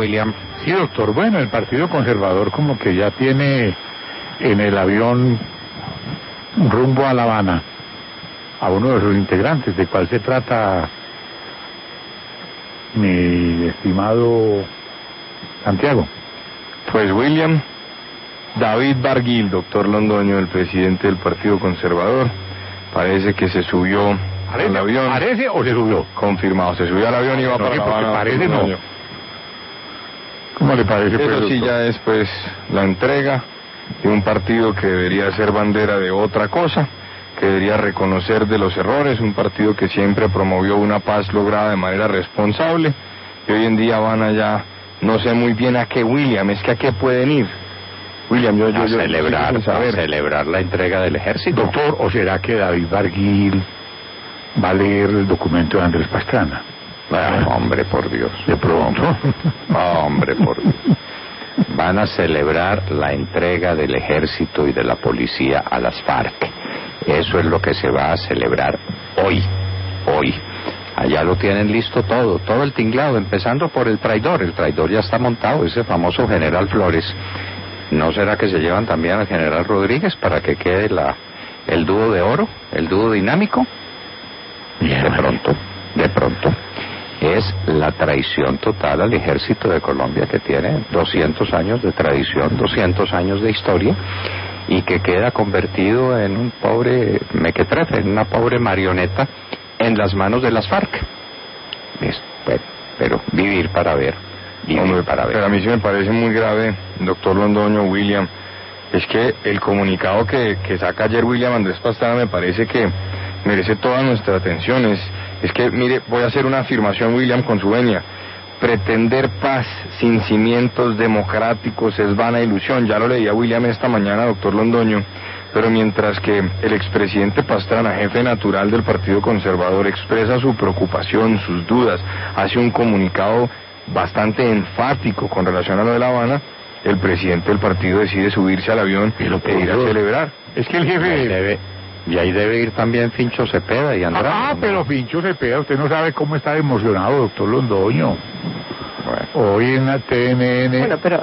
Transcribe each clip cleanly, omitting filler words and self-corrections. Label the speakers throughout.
Speaker 1: William.
Speaker 2: Sí, doctor. Bueno, el Partido Conservador como que ya tiene en el avión rumbo a La Habana a uno de sus integrantes. ¿De cuál se trata, mi estimado Santiago?
Speaker 3: Pues William, David Barguil, doctor Londoño, el presidente del Partido Conservador, parece que se subió al avión.
Speaker 2: ¿Parece o se subió?
Speaker 3: Confirmado, se subió al avión y va para La Habana.
Speaker 2: Parece no. ¿Cómo le parece?
Speaker 3: Eso pues, sí, ya es pues la entrega de un partido que debería ser bandera de otra cosa, que debería reconocer de los errores, un partido que siempre promovió una paz lograda de manera responsable, y hoy en día van allá, no sé muy bien a qué, William, es que a qué pueden ir. William, yo
Speaker 1: celebrar la entrega del ejército.
Speaker 2: Doctor, ¿o será que David Barguil va a leer el documento de Andrés Pastrana?
Speaker 1: Hombre, por Dios.
Speaker 2: De pronto.
Speaker 1: Hombre, por Dios. Van a celebrar la entrega del ejército y de la policía a las FARC. Eso es lo que se va a celebrar hoy. Allá lo tienen listo todo el tinglado, empezando por el traidor. El traidor ya está montado, ese famoso general Flores. ¿No será que se llevan también al general Rodríguez para que quede el dúo de oro, el dúo dinámico? De pronto. Es la traición total al ejército de Colombia, que tiene 200 años de tradición, 200 años de historia, y que queda convertido en un pobre mequetrefe, en una pobre marioneta en las manos de las FARC. Pero vivir para ver.
Speaker 3: Pero a mí sí me parece muy grave, doctor Londoño, William, es que el comunicado que saca ayer William Andrés Pastrana me parece que merece toda nuestra atención. Es que, mire, voy a hacer una afirmación, William, con su venia. Pretender paz sin cimientos democráticos es vana ilusión. Ya lo leía William esta mañana, doctor Londoño. Pero mientras que el expresidente Pastrana, jefe natural del Partido Conservador, expresa su preocupación, sus dudas, hace un comunicado bastante enfático con relación a lo de La Habana, el presidente del partido decide subirse al avión e ir a celebrar.
Speaker 2: Es que el jefe...
Speaker 1: Y ahí debe ir también Fincho Cepeda y Andrade.
Speaker 2: Pero Fincho Cepeda, usted no sabe cómo está emocionado, doctor Londoño. Bueno. Hoy en la TNN...
Speaker 4: Bueno, pero...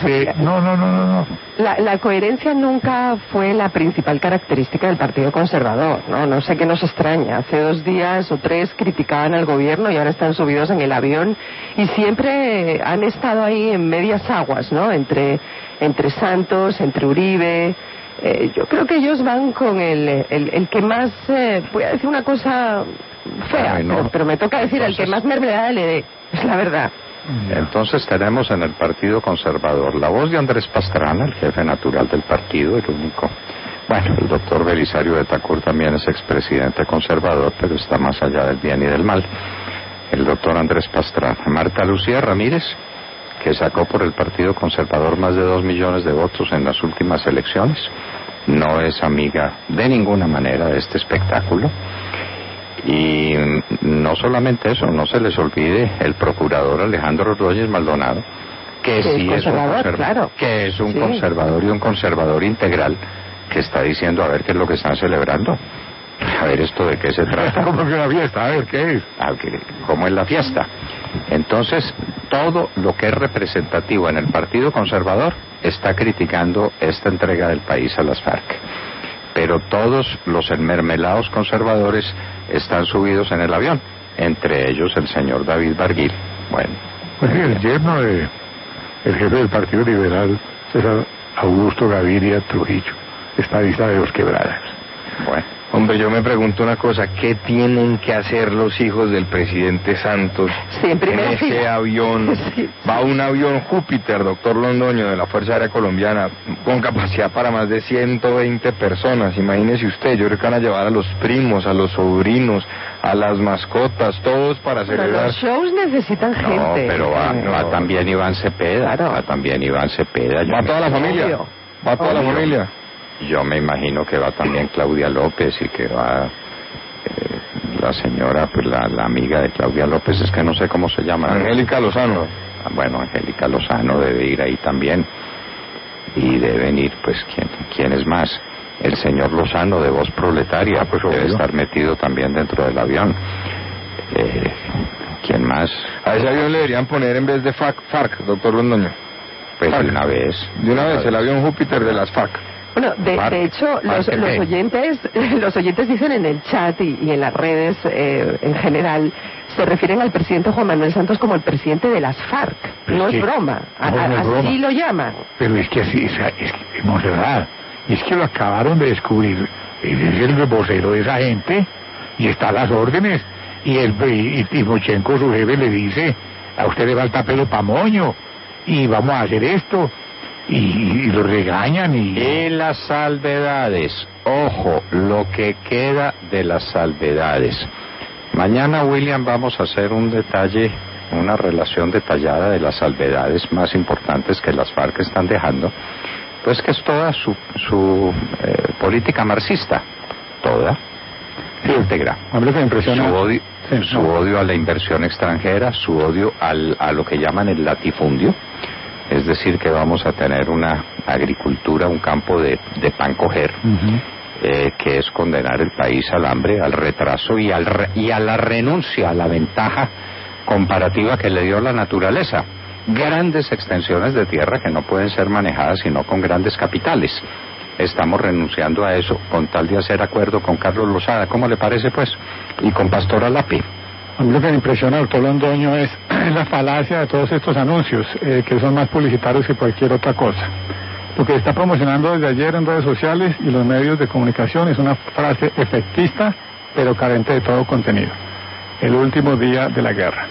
Speaker 2: No.
Speaker 4: La coherencia nunca fue la principal característica del Partido Conservador, ¿no? No sé qué nos extraña. Hace 2 días o 3 criticaban al gobierno y ahora están subidos en el avión y siempre han estado ahí en medias aguas, ¿no? Entre Santos, entre Uribe... yo creo que ellos van con el que más, voy a decir una cosa fea, pero me toca decir el que más mermelada le dé, es la verdad.
Speaker 1: Entonces tenemos en el Partido Conservador la voz de Andrés Pastrana, el jefe natural del partido, el único. Bueno, el doctor Belisario Betancur también es expresidente conservador, pero está más allá del bien y del mal. El doctor Andrés Pastrana. Marta Lucía Ramírez, que sacó por el Partido Conservador más de 2 millones de votos en las últimas elecciones, no es amiga de ninguna manera de este espectáculo. Y no solamente eso, no se les olvide el procurador Alejandro Ordóñez Maldonado, que sí es un conservador,
Speaker 4: claro.
Speaker 1: Que es un conservador y un conservador integral, que está diciendo a ver qué es lo que están celebrando. A ver, ¿esto de qué se trata?
Speaker 2: ¿Cómo que una fiesta? A ver, ¿qué es?
Speaker 1: ¿Cómo es la fiesta? Entonces, todo lo que es representativo en el Partido Conservador está criticando esta entrega del país a las FARC. Pero todos los enmermelados conservadores están subidos en el avión, entre ellos el señor David Barguil. Bueno.
Speaker 2: Pues el yerno del jefe del Partido Liberal, César Augusto Gaviria Trujillo, estadista de Dos Quebradas.
Speaker 3: Bueno. Hombre, yo me pregunto una cosa, ¿qué tienen que hacer los hijos del presidente Santos en ese avión? Sí. Va un avión Júpiter, doctor Londoño, de la Fuerza Aérea Colombiana, con capacidad para más de 120 personas, imagínese usted. Yo creo que van a llevar a los primos, a los sobrinos, a las mascotas, todos para celebrar.
Speaker 4: Pero los shows necesitan gente.
Speaker 1: No, pero va también Iván Cepeda, claro. Va también Iván Cepeda.
Speaker 3: Va toda la familia, va toda la familia.
Speaker 1: Yo me imagino que va también Claudia López y que va la señora, pues la amiga de Claudia López, es que no sé cómo se llama.
Speaker 3: Angélica Lozano.
Speaker 1: Bueno, Angélica Lozano debe ir ahí también. Y deben ir, pues, ¿quién es más? El señor Lozano de Voz Proletaria, pues debe estar metido también dentro del avión. ¿Quién además...
Speaker 3: A ese avión le deberían poner en vez de FARC, doctor Londoño.
Speaker 1: Pues
Speaker 3: FARC.
Speaker 1: de una vez.
Speaker 3: De una vez, el avión Júpiter de las FARC.
Speaker 4: Bueno, de hecho, los oyentes dicen en el chat y en las redes en general, se refieren al presidente Juan Manuel Santos como el presidente de las FARC. No es broma. Así lo llaman.
Speaker 2: Pero es que así, es que no es verdad. Es que lo acabaron de descubrir. Él es el vocero de esa gente y está a las órdenes. Y Timochenko, su jefe, le dice: a usted le falta pelo pa' moño y vamos a hacer esto. Y lo regañan
Speaker 1: y las salvedades, ojo, lo que queda de las salvedades. Mañana, William, vamos a hacer un detalle, una relación detallada de las salvedades más importantes que las FARC están dejando, pues que es toda su política marxista, toda, íntegra. Su odio a la inversión extranjera, su odio a lo que llaman el latifundio. Es decir, que vamos a tener una agricultura, un campo de pan coger, que es condenar el país al hambre, al retraso y a la renuncia a la ventaja comparativa que le dio la naturaleza. Grandes extensiones de tierra que no pueden ser manejadas sino con grandes capitales. Estamos renunciando a eso con tal de hacer acuerdo con Carlos Lozada. ¿Cómo le parece, pues? Y con Pastor Alapi.
Speaker 2: A mí lo que me impresiona, doctor Londoño, es la falacia de todos estos anuncios, que son más publicitarios que cualquier otra cosa. Lo que está promocionando desde ayer en redes sociales y los medios de comunicación es una frase efectista, pero carente de todo contenido. El último día de la guerra.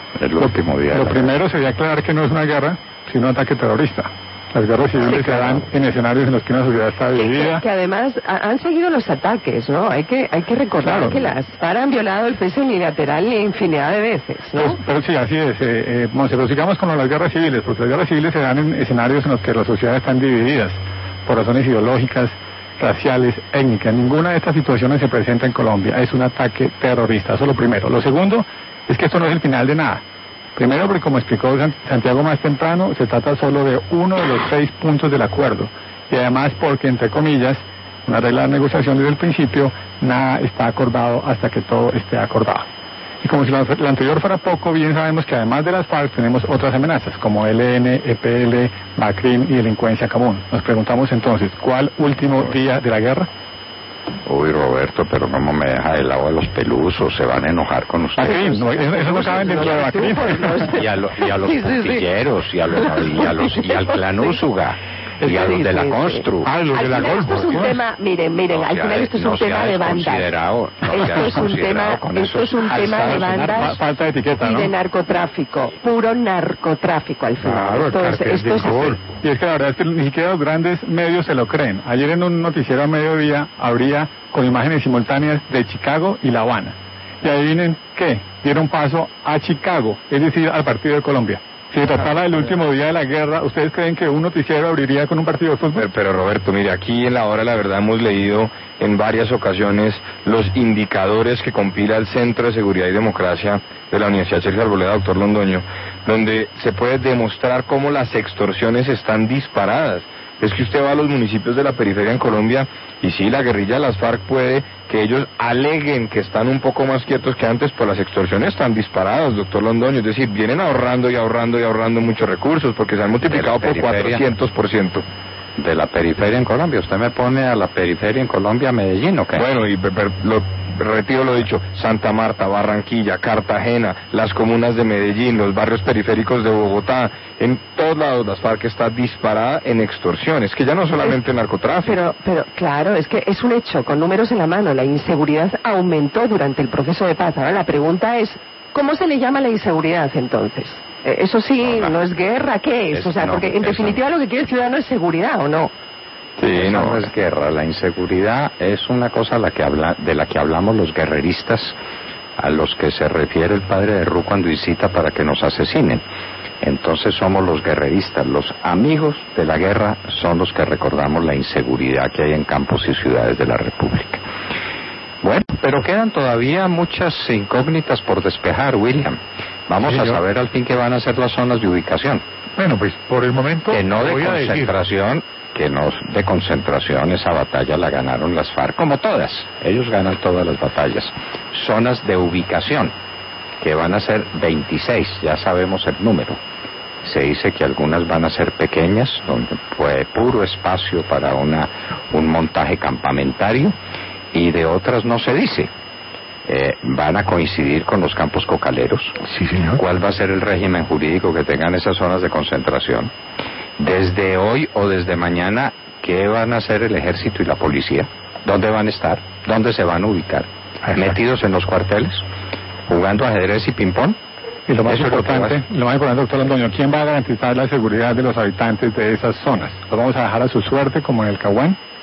Speaker 2: Lo primero sería aclarar que no es una guerra, sino un ataque terrorista. Las guerras civiles se dan en escenarios en los que una sociedad está dividida.
Speaker 4: Que además han seguido los ataques, ¿no? Hay que recordar que las FARC han violado el cese unilateral infinidad de veces, ¿no?
Speaker 2: Pero sí, así es. Monse, sigamos con las guerras civiles, porque las guerras civiles se dan en escenarios en los que las sociedades están divididas por razones ideológicas, raciales, étnicas. Ninguna de estas situaciones se presenta en Colombia. Es un ataque terrorista. Eso es lo primero. Lo segundo es que esto no es el final de nada. Primero, porque como explicó Santiago más temprano, se trata solo de uno de los 6 puntos del acuerdo. Y además porque, entre comillas, una regla de negociación desde el principio, nada está acordado hasta que todo esté acordado. Y como si lo anterior fuera poco, bien sabemos que además de las FARC tenemos otras amenazas, como ELN, EPL, BACRIM y delincuencia común. Nos preguntamos entonces, ¿cuál último día de la guerra?
Speaker 1: Uy, Roberto, pero ¿cómo me deja de lado a los pelusos? Se van a enojar con ustedes.
Speaker 2: No, eso no caben dentro de Bacrim.
Speaker 1: Y a los pastilleros, y al clan Úsuga, y a los de la Constru.
Speaker 2: Los de la
Speaker 4: Esto es un tema, miren, al final esto es un tema de bandas. Esto es un tema de bandas.
Speaker 2: Falta de etiqueta, ¿no?
Speaker 4: Y de narcotráfico, puro narcotráfico al final.
Speaker 2: Y es que la verdad es que ni siquiera los grandes medios se lo creen. Ayer en un noticiero a mediodía habría con imágenes simultáneas de Chicago y La Habana. Y adivinen qué, dieron paso a Chicago, es decir, al partido de Colombia. Si se tratara del último día de la guerra, ¿ustedes creen que un noticiero abriría con un partido de fútbol?
Speaker 3: Pero Roberto, mire, aquí en La Hora la Verdad hemos leído en varias ocasiones los indicadores que compila el Centro de Seguridad y Democracia de la Universidad Sergio Arboleda, doctor Londoño, donde se puede demostrar cómo las extorsiones están disparadas. Es que usted va a los municipios de la periferia en Colombia y sí, la guerrilla de las FARC puede que ellos aleguen que están un poco más quietos que antes, pues las extorsiones están disparadas, doctor Londoño. Es decir, vienen ahorrando muchos recursos porque se han multiplicado por 400%.
Speaker 1: De la periferia en Colombia. ¿Usted me pone a la periferia en Colombia, Medellín o qué?
Speaker 3: Bueno, retiro lo dicho, Santa Marta, Barranquilla, Cartagena, las comunas de Medellín, los barrios periféricos de Bogotá, en todos lados las FARC está disparada en extorsiones, que ya no solamente narcotráfico.
Speaker 4: Pero claro, es que es un hecho, con números en la mano, la inseguridad aumentó durante el proceso de paz. Ahora la pregunta es, ¿cómo se le llama la inseguridad entonces? Eso sí, no es guerra, ¿qué es? O sea, porque en definitiva lo que quiere el ciudadano es seguridad, ¿o no?
Speaker 1: Sí, no es guerra. La inseguridad es una cosa de la que hablamos los guerreristas, a los que se refiere el padre de Ru cuando incita para que nos asesinen. Entonces somos los guerreristas, los amigos de la guerra son los que recordamos la inseguridad que hay en campos y ciudades de la República. Bueno, pero quedan todavía muchas incógnitas por despejar, William. Vamos a saber al fin qué van a ser las zonas de ubicación.
Speaker 2: Bueno, pues por el momento
Speaker 1: que no de concentración, esa batalla la ganaron las FARC, como todas. Ellos ganan todas las batallas. Zonas de ubicación. que van a ser 26, ya sabemos el número. Se dice que algunas van a ser pequeñas, donde fue puro espacio para un montaje campamentario, y de otras no se dice. Van a coincidir con los campos cocaleros.
Speaker 2: Sí, señor.
Speaker 1: ¿Cuál va a ser el régimen jurídico que tengan esas zonas de concentración? Desde hoy o desde mañana, ¿qué van a hacer el ejército y la policía? ¿Dónde van a estar? ¿Dónde se van a ubicar?
Speaker 2: Exacto.
Speaker 1: ¿Metidos en los cuarteles? ¿Jugando ajedrez y ping-pong?
Speaker 2: Y lo más
Speaker 1: importante,
Speaker 2: doctor Londoño, ¿quién va a garantizar la seguridad de los habitantes de esas zonas? ¿Los vamos a dejar a su suerte como en el Caguán?